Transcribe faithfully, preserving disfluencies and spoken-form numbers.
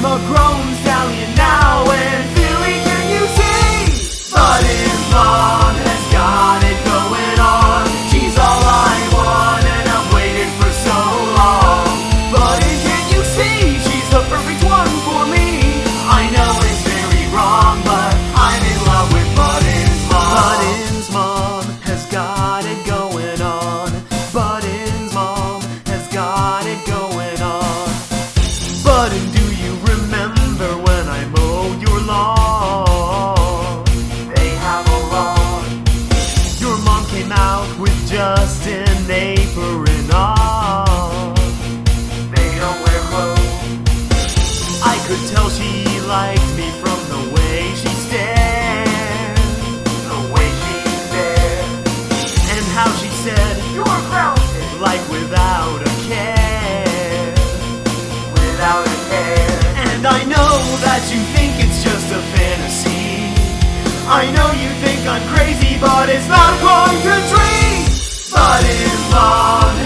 I'm a grown stallion now, and Philly, can you see? Button's mom has got it going on. She's all I want, and I've waited for so long. Button, can you see? She's the perfect one for me. I know it's very wrong, but I'm in love with Button's mom. Button's mom has got it going on. Button's mom has got it going on. Button, do you remember when I mowed your lawn? They have a lawn. Your mom came out with just an apron on. They don't wear clothes. I could tell she liked me from the way she stared. The way she stared. And how she said, "You're grounded," like without a care. Without a care. And I know that you think it's just a fantasy. I know you think I'm crazy, but it's not going to tree. Button's mom